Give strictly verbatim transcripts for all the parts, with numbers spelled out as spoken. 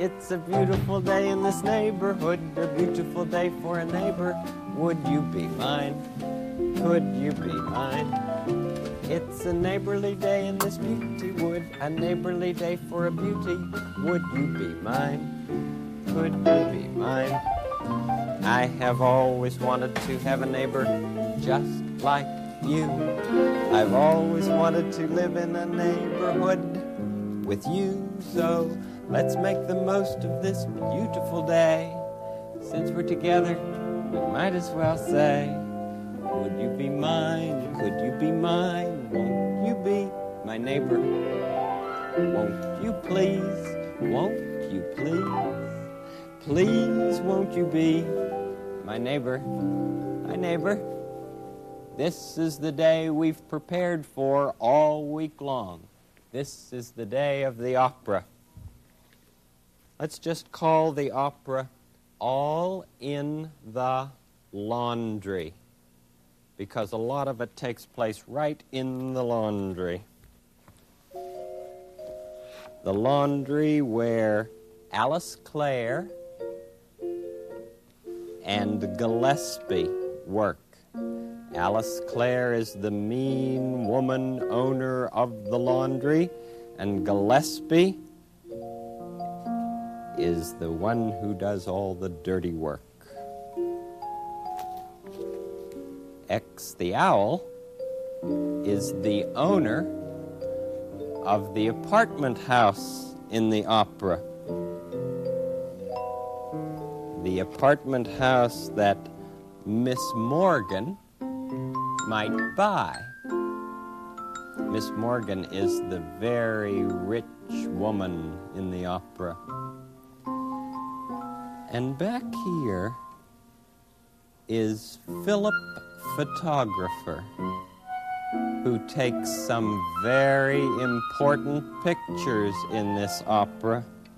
It's a beautiful day in this neighborhood, a beautiful day for a neighbor. Would you be mine? Could you be mine? It's a neighborly day in this beauty wood, a neighborly day for a beauty. Would you be mine? Could you be mine? I have always wanted to have a neighbor just like you. I've always wanted to live in a neighborhood with you. So let's make the most of this beautiful day. Since we're together, we might as well say, would you be mine? Could you be mine? Won't you be my neighbor? Won't you please? Won't you please? Please won't you be my neighbor? My neighbor. This is the day we've prepared for all week long. This is the day of the opera. Let's just call the opera All in the Laundry, because a lot of it takes place right in the laundry. The laundry where Alice Clare and Gillespie work. Alice Clare is the mean woman owner of the laundry, and Gillespie is the one who does all the dirty work. X the Owl is the owner of the apartment house in the opera. The apartment house that Miss Morgan might buy. Miss Morgan is the very rich woman in the opera. And back here is Philip Photographer, who takes some very important pictures in this opera.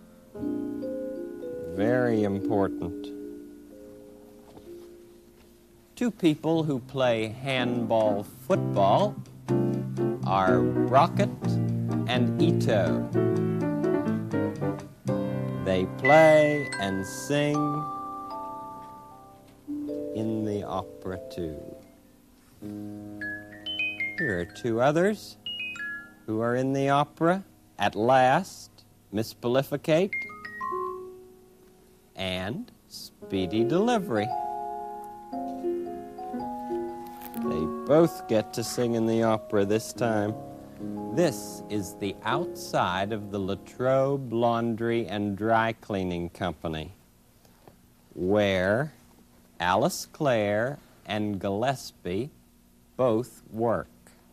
Very important. Two people who play handball football are Rocket and Ito. They play and sing in the opera too. Here are two others who are in the opera at last, Miss Beneficate and Speedy Delivery. They both get to sing in the opera this time. This is the outside of the Latrobe Laundry and Dry Cleaning Company, where Alice Clare and Gillespie both work.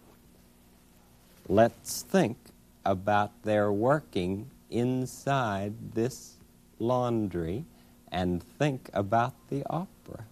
Let's think about their working inside this laundry and think about the opera.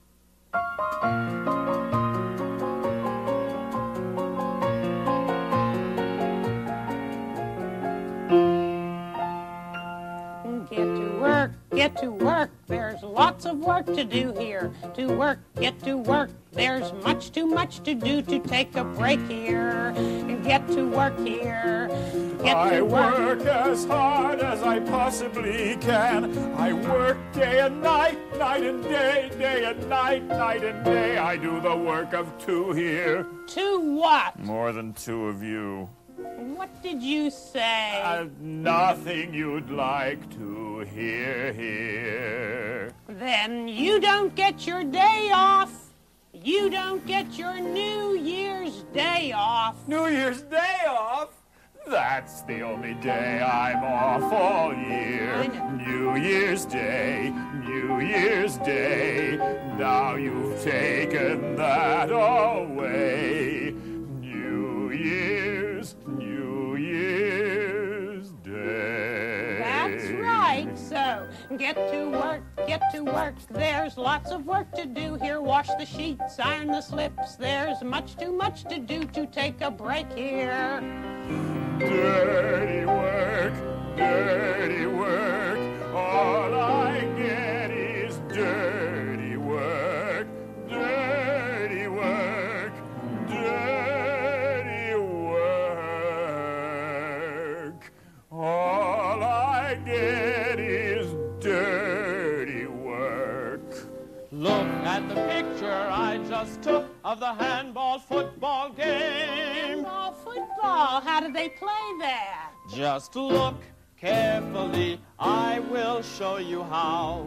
Get to work, get to work, there's lots of work to do here. To work, get to work, there's much too much to do to take a break here. Get to work here, get I to work. work as hard as I possibly can. I work day and night, night and day, day and night, night and day. I do the work of two here. To what? More than two of you. What did you say? Uh, nothing you'd like to hear here. Then you don't get your day off. You don't get your New Year's Day off. New Year's Day off? That's the only day I'm off all year. I know. New Year's Day, New Year's Day. Now you've taken that away. New Year's, New Year's Day. That's right. So get to work, get to work. There's lots of work to do here. Wash the sheets, iron the slips. There's much too much to do to take a break here. Dirty work, dirty work. All I get is dirty work, dirty work, dirty work. All I get is of the handball football game. Handball football, how do they play that? Just look carefully, I will show you how.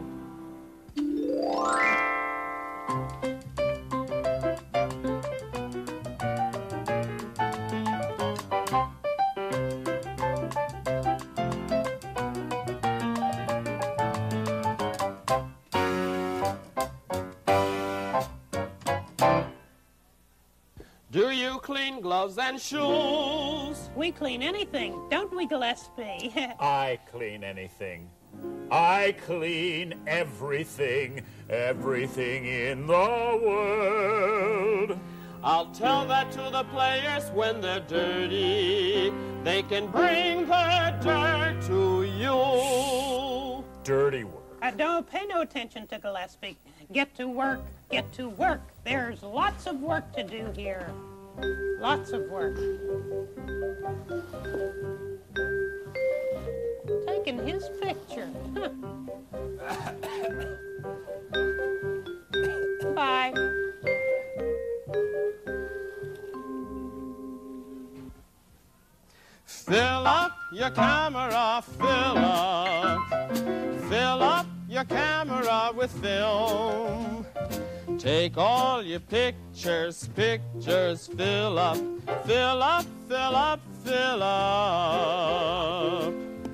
Do you clean gloves and shoes? We clean anything, don't we, Gillespie? I clean anything. I clean everything, everything in the world. I'll tell that to the players when they're dirty. They can bring their dirt to you. Dirty work. Uh, don't pay no attention to Gillespie. Get to work, get to work. There's lots of work to do here. Lots of work. Taking his picture. Huh. Bye. Fill up your camera, fill up. Fill up your camera with film. Take all your pictures, pictures, fill up, fill up, fill up, fill up.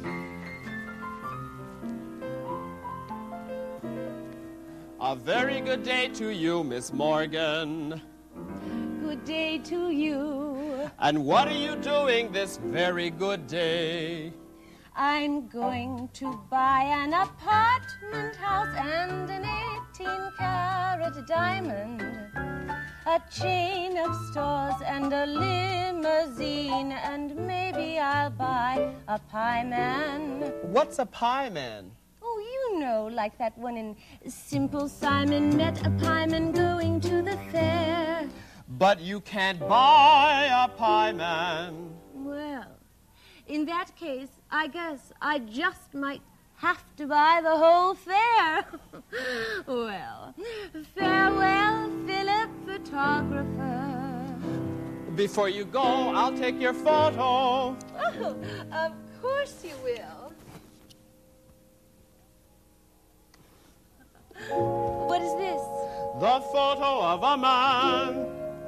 A very good day to you, Miss Morgan. Good day to you. And what are you doing this very good day? I'm going to buy an apartment house and an eighteen karat diamond, a chain of stores and a limousine, and maybe I'll buy a pie man. What's a pie man? Oh, you know, like that one in Simple Simon met a pie man going to the fair. But you can't buy a pie man. Well, in that case, I guess I just might have to buy the whole fair. Well, farewell, Philip, photographer. Before you go, I'll take your photo. Oh, of course you will. What is this? The photo of a man.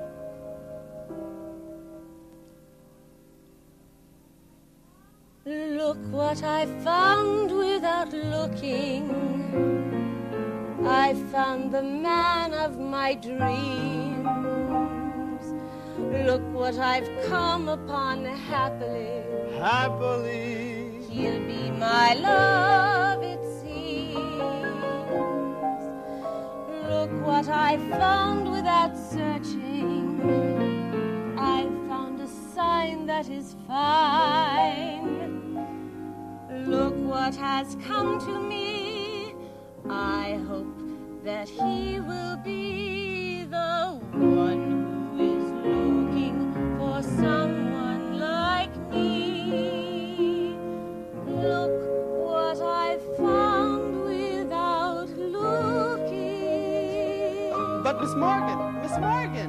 Look what I found without looking. I found the man of my dreams. Look what I've come upon happily. Happily. He'll be my love, it seems. Look what I found without searching. I found a sign that is fine. Look what has come to me. I hope that he will be the one who is looking for someone like me. Look what I found without looking. But Miss Morgan, Miss Morgan.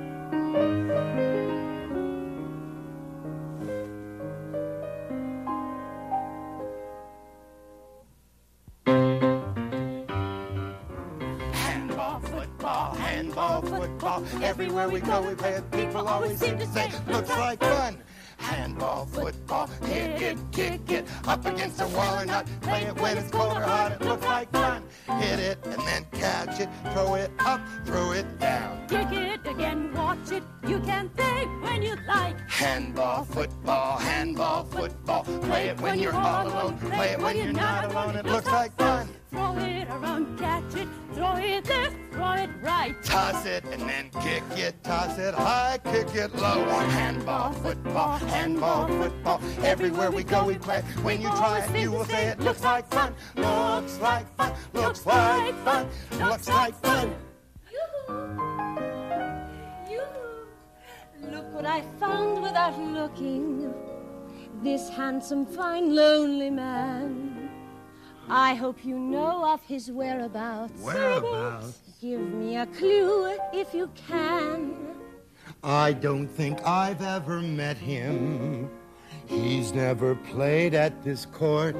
Handball, football, everywhere we go we play it. People always seem to say, looks like fun. Handball, football, hit it, kick it, up against the wall or not. Play it when it's cold or hot, it looks like fun. Hit it and then catch it, throw it up, throw it down. Kick it again, watch it, you can play when you like. Handball, football, handball, football, play it when you're all alone, play it when you're not alone, it looks like fun. Throw it around, catch it, throw it left, throw it right. Toss it and then kick it, toss it high, kick it low. Handball, football, handball, football, everywhere we go we play. When you try it, you will say it looks like fun, looks like fun, looks like fun, looks like fun. Yoo-hoo! Yoo-hoo! Look what I found without looking. This handsome, fine, lonely man. I hope you know of his whereabouts. Whereabouts? Give me a clue if you can. I don't think I've ever met him. He's never played at this court.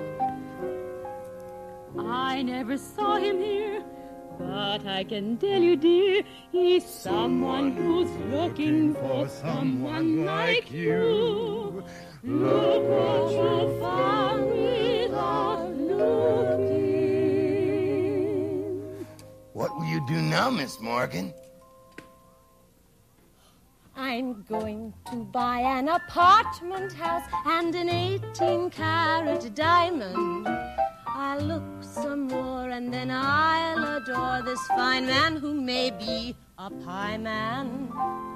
I never saw him here, but I can tell you, dear, he's someone who's looking for someone like you. Look what you found without looking. What will you do now, Miss Morgan? I'm going to buy an apartment house and an eighteen carat diamond. I'll look some more and then I'll adore this fine man who may be a pie man.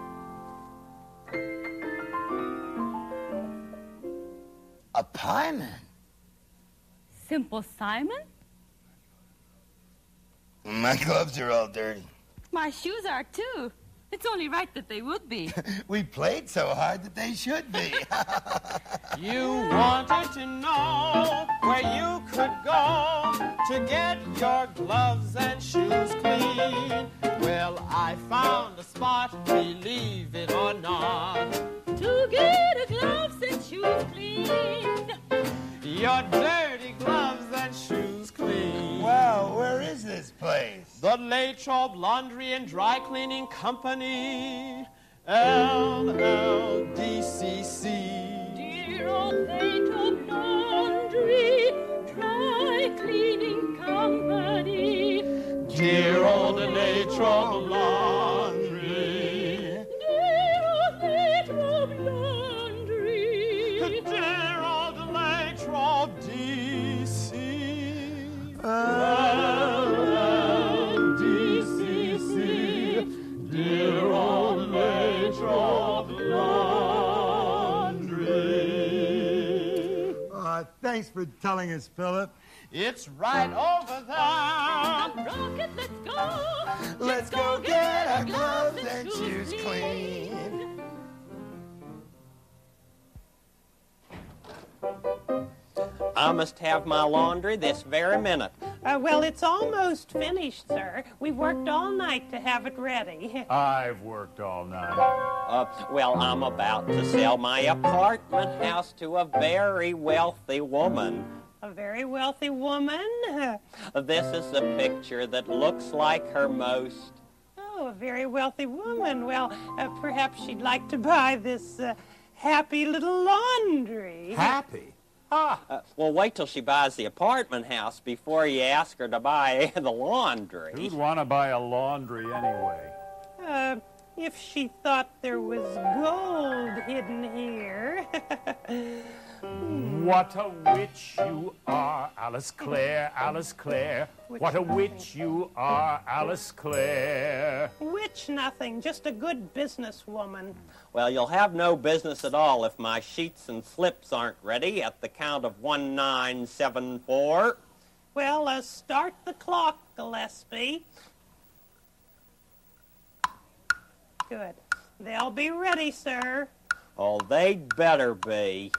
A pie man? Simple Simon? My gloves are all dirty. My shoes are too. It's only right that they would be. We played so hard that they should be. You wanted to know where you could go to get your gloves and shoes clean. Well, I found a spot, believe it or not, To get a gloves and shoes clean. your dirty gloves and shoes clean. Wow, where is this place? The Latrobe Laundry and Dry Cleaning Company, L L D C C. Dear old Latrobe Laundry, Dry Cleaning Company. Dear old Latrobe Laundry. Dear old Latrobe Laundry. Dear old Latrobe D C. L L D C C. Dear old Latrobe Laundry. Uh, thanks for telling us, Philip. It's right over there. Rocket, let's go. Let's go get our gloves and shoes clean. I must have my laundry this very minute. Uh, well, it's almost finished, sir. We've worked all night to have it ready. I've worked all night. Uh, well, I'm about to sell my apartment house to a very wealthy woman. A very wealthy woman. This is the picture that looks like her most. Oh, a very wealthy woman. Well, uh, perhaps she'd like to buy this uh, happy little laundry. Happy? Ah, Uh, well, wait till she buys the apartment house before you ask her to buy the laundry. who'd want to buy a laundry anyway? Uh, if she thought there was gold hidden here. What a witch you are, Alice Clare, Alice Clare. What a witch you are, Alice Clare. Which nothing, just a good businesswoman. Well, you'll have no business at all if my sheets and slips aren't ready at the count of one nine seven four. Well, uh, start the clock, Gillespie. Good. They'll be ready, sir. Oh, they'd better be.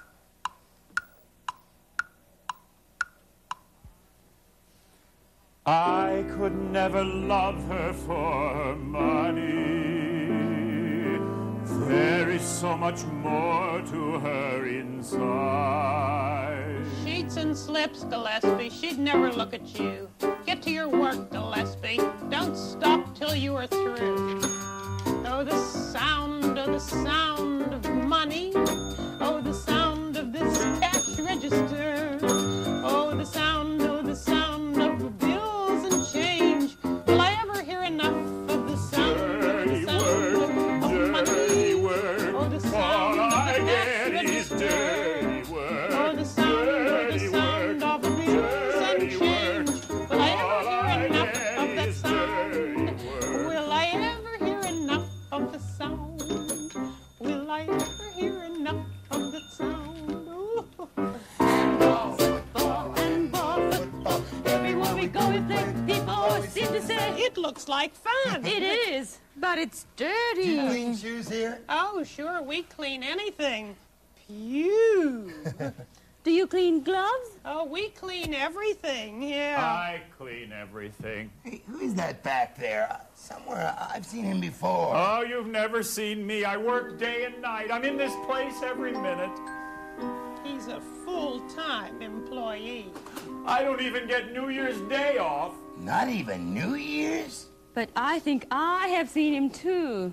I could never love her for her money. There is so much more to her inside. Sheets and slips, Gillespie. She'd never look at you. Get to your work, Gillespie. Don't stop till you are through. Oh, the sound, oh, the sound of money. Oh, the sound of this cash register. Oh, the sound, oh, the sound of bills and change. Will I ever hear enough of the sound, Dirty the sound work, of money? dirty work. Oh, the All sound of I the get cash is register. dirty work. Oh, the sound, oh, the dirty sound work, of bills and dirty work. change. Will I All ever I hear enough get of that is sound? dirty work. Will I ever hear enough of the sound? Will I ever hear enough of the sound? Ooh. Ball and ball, football. Everywhere we go, we play. People always seem to say It looks like fun. it is, but it's Do you dirty. clean shoes here? Oh, sure, we clean anything. Pew. Do you clean gloves? Oh, we clean everything, yeah. I clean everything. Hey, who is that back there? Uh, somewhere uh, I've seen him before. Oh, you've never seen me. I work day and night. I'm in this place every minute. He's a full-time employee. I don't even get New Year's Day off. Not even New Year's? But I think I have seen him too.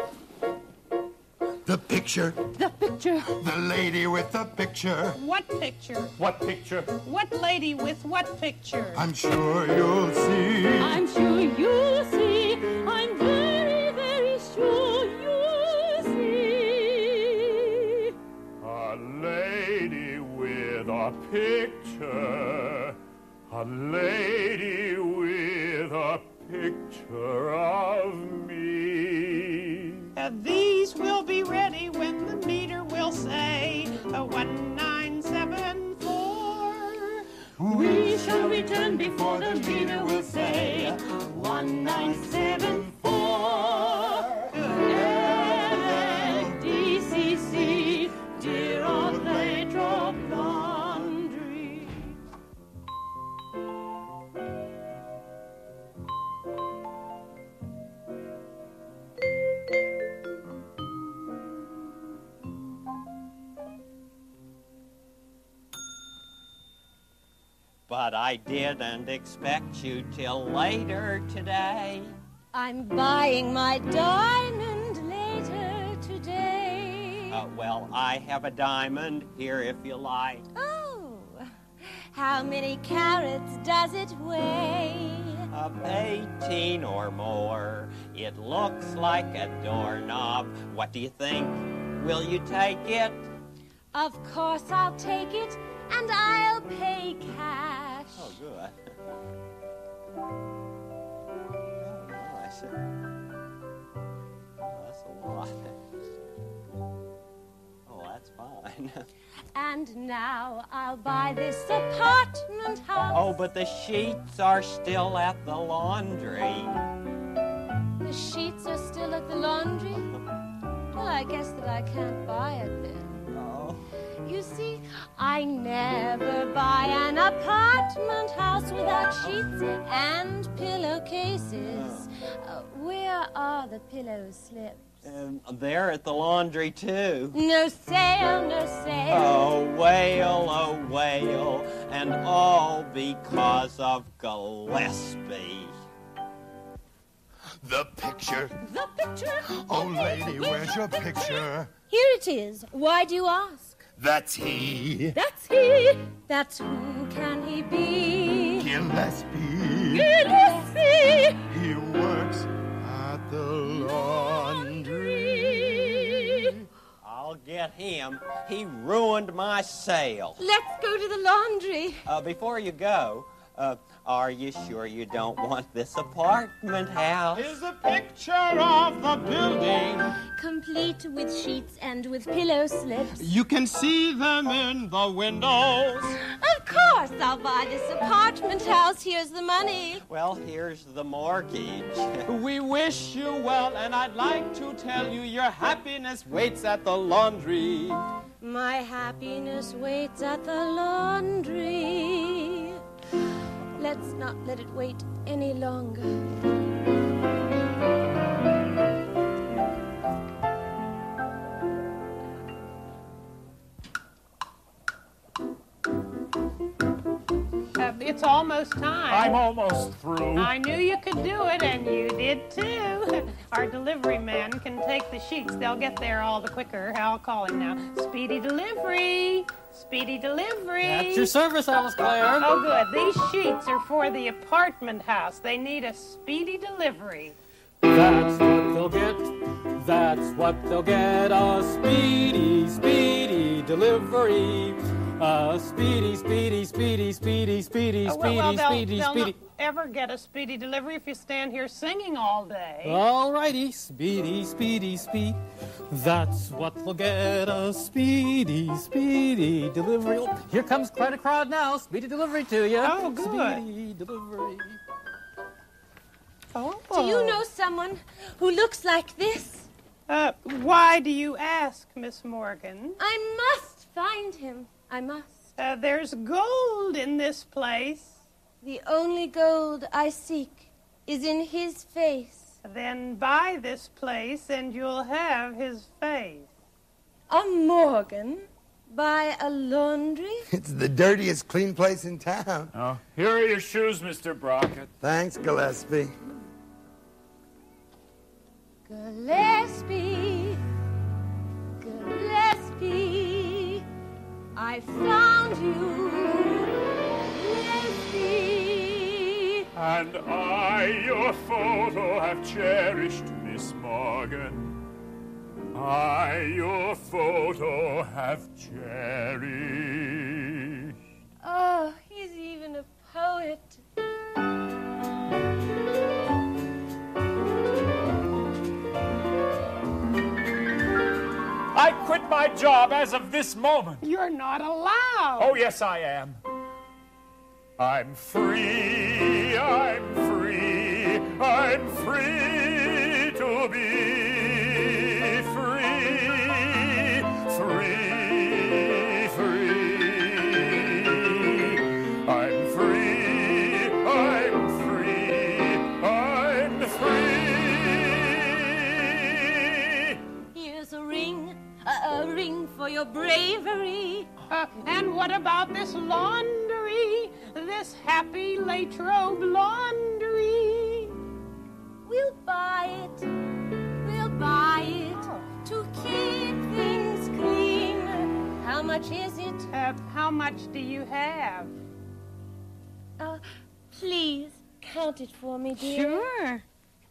The picture. The picture. The lady with the picture. What picture? What picture? What lady with what picture? I'm sure you'll see. I'm sure you'll see. I'm very, very sure you'll see. A lady with a picture. A lady with a picture of me. Uh, these will be ready when the meter will say uh, one nine seven four. We shall return before the meter will say one nine seven four. L D C C, dear old Lathrop Laundry. But I didn't expect you till later today. I'm buying my diamond later today. Uh, well, I have a diamond here if you like. Oh, how many carats does it weigh? Of eighteen or more. It looks like a doorknob. What do you think? Will you take it? Of course I'll take it, and I'll pay cash. Oh, good. Oh, nice. Oh, that's a lot. Oh, that's fine. And now I'll buy this apartment house. Oh, but the sheets are still at the laundry. The sheets are still at the laundry? Well, I guess that I can't buy it then. Oh. You see, I never buy an apartment house without sheets and pillowcases. Uh, where are the pillow slips? Um, they're at the laundry, too. No sale, no sale. Oh, wail, oh, wail, and all because of Gillespie. The picture. The picture. Oh, lady, where's your picture? Here it is. Why do you ask? That's he. That's he. That's who can he be? Gillespie. Gillespie. He works at the laundry. I'll get him. He ruined my sale. Let's go to the laundry. Uh, before you go, uh, are you sure you don't want this apartment house? Here's a picture of the building. Complete with sheets and with pillow slips. You can see them in the windows. Of course I'll buy this apartment house. Here's the money. Well, here's the mortgage. We wish you well, and I'd like to tell you your happiness waits at the laundry. My happiness waits at the laundry. Let's not let it wait any longer. Uh, it's almost time. I'm almost through. I knew you could do it, and you did too. Our delivery man can take the sheets. They'll get there all the quicker. I'll call him now. Speedy delivery. Speedy delivery. At your service, Alice Clare. Oh, good. These sheets are for the apartment house. They need a speedy delivery. That's what they'll get. That's what they'll get. A speedy, speedy delivery. A speedy, speedy, speedy, speedy, speedy, Oh, well, well, speedy, they'll, speedy, they'll speedy. not ever get a speedy delivery if you stand here singing all day. All righty, speedy, speedy, speed. That's what they'll get, a speedy, speedy delivery. Oh, here comes quite a crowd now. Speedy delivery to you. Oh, good. Speedy delivery. Oh. Do you know someone who looks like this? Uh, why do you ask, Miss Morgan? I must find him. I must. Uh, there's gold in this place. The only gold I seek is in his face. Then buy this place and you'll have his face. A Morgan? Buy a laundry? It's the dirtiest clean place in town. Oh, here are your shoes, Mister Brockett. Thanks, Gillespie. Gillespie, Gillespie, I found you, Gillespie. And I, your photo, have cherished, Miss Morgan. I, your photo, have cherished. Oh, he's even a poet. I quit my job as of this moment. You're not allowed. Oh, yes, I am. I'm free, I'm free, I'm free to be free, free, free. I'm free, I'm free, I'm free. Here's a ring, a, a ring for your bravery. Uh, and what about this laundry? This happy Latrobe laundry? We'll buy it, we'll buy it to keep things clean. How much is it? Uh, how much do you have? Uh, please, count it for me, dear. Sure.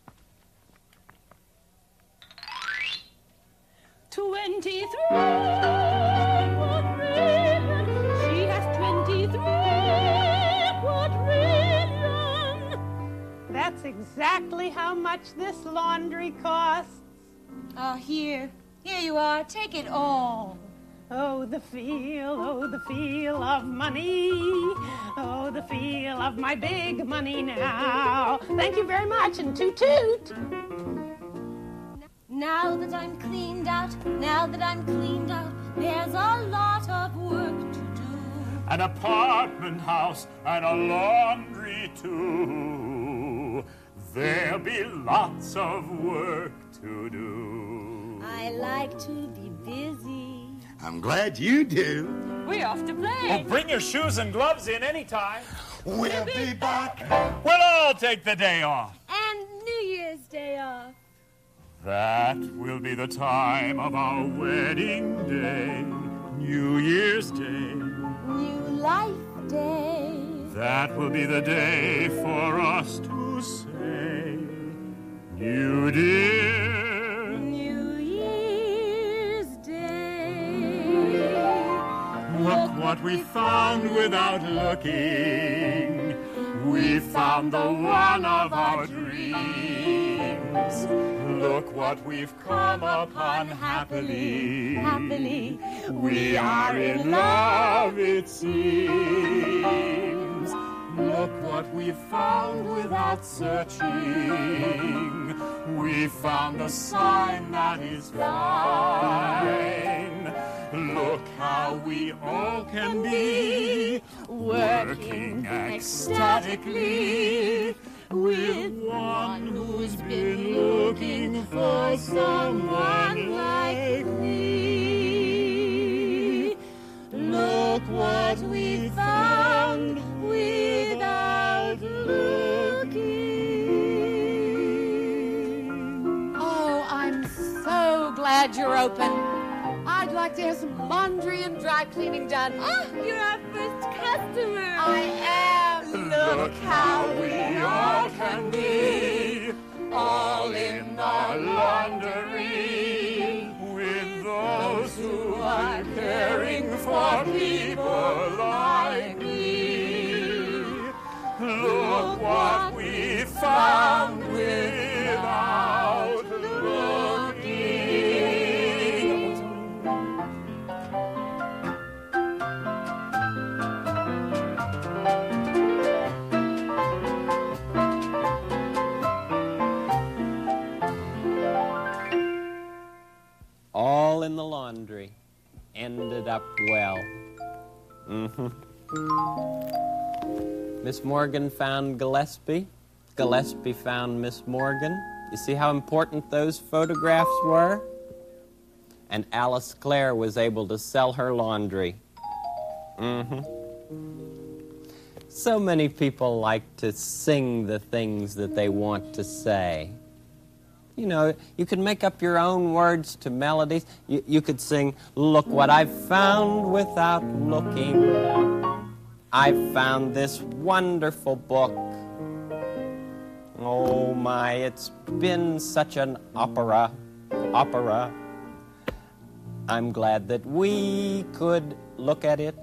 Twenty-three. What ribbon? She has twenty-three. What ribbon? That's exactly how much this laundry costs. Oh, here, here you are. Take it all. Oh, the feel, oh, the feel of money. Oh, the feel of my big money now. Thank you very much, and toot toot. Now that I'm cleaned out, now that I'm cleaned out, there's a lot of work to do. An apartment house and a laundry too. There'll be lots of work to do. I like to be busy. I'm glad you do. We're off to play. Oh, bring your shoes and gloves in anytime. We'll be back. We'll all take the day off. And New Year's Day off. That will be the time of our wedding day, New Year's Day. New Life Day. That will be the day for us to say, New Dear. New Year's Day. Look what we found without looking. We found the one of our dreams. Look what we've come upon happily. Happily. We are in love, it seems. Look what we found without searching. We found a sign that is fine. Look how we all can be working ecstatically with one who's been looking for someone like me. Look what we found without looking. Oh, I'm so glad you're open. I'd like to have some laundry and dry cleaning done. Oh, you're our first customer. I am. Look how we all can be, all in our laundry, with those who are caring for people like me. Look what we found without looking. All in the laundry. Ended up well. Mm-hmm. Miss Morgan found Gillespie. Gillespie found Miss Morgan. You see how important those photographs were? And Alice Clare was able to sell her laundry. Mm-hmm. So many people like to sing the things that they want to say. You know, you can make up your own words to melodies. You, you could sing, look what I've found without looking. I've found this wonderful book. Oh my, it's been such an opera, opera. I'm glad that we could look at it.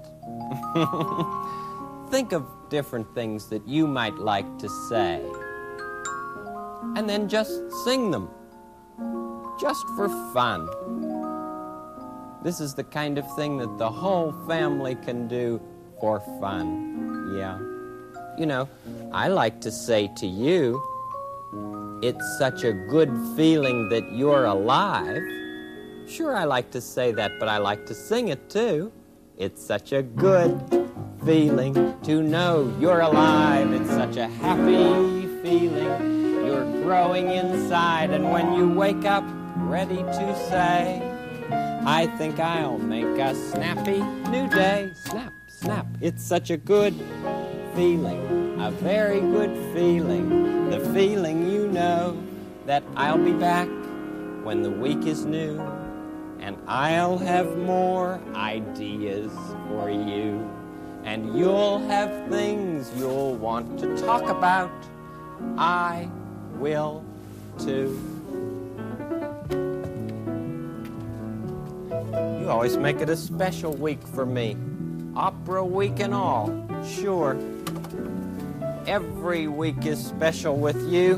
Think of different things that you might like to say. And then just sing them, just for fun. This is the kind of thing that the whole family can do for fun, yeah. You know, I like to say to you, it's such a good feeling that you're alive. Sure, I like to say that, but I like to sing it too. It's such a good feeling to know you're alive. It's such a happy feeling. You're growing inside, and when you wake up, ready to say, I think I'll make a snappy new day. Snap, snap. It's such a good feeling, a very good feeling. The feeling you know that I'll be back when the week is new, and I'll have more ideas for you, and you'll have things you'll want to talk about. I will too. You always make it a special week for me. Opera week and all, sure. Every week is special with you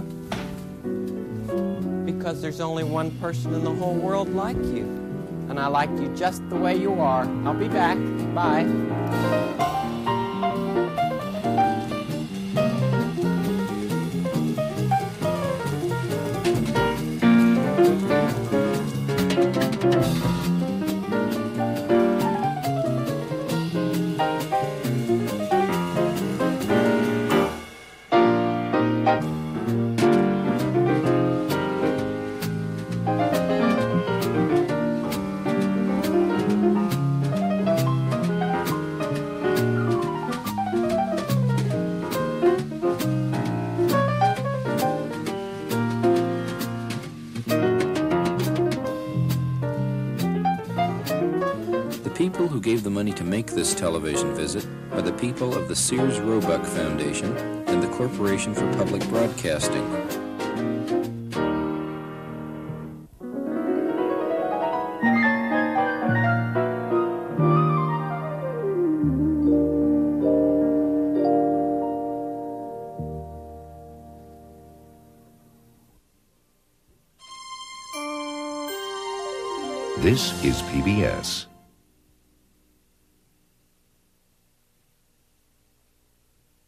because there's only one person in the whole world like you. And I like you just the way you are. I'll be back. Bye. people who gave the money to make this television visit are the people of the Sears Roebuck Foundation and the Corporation for Public Broadcasting. This is P B S.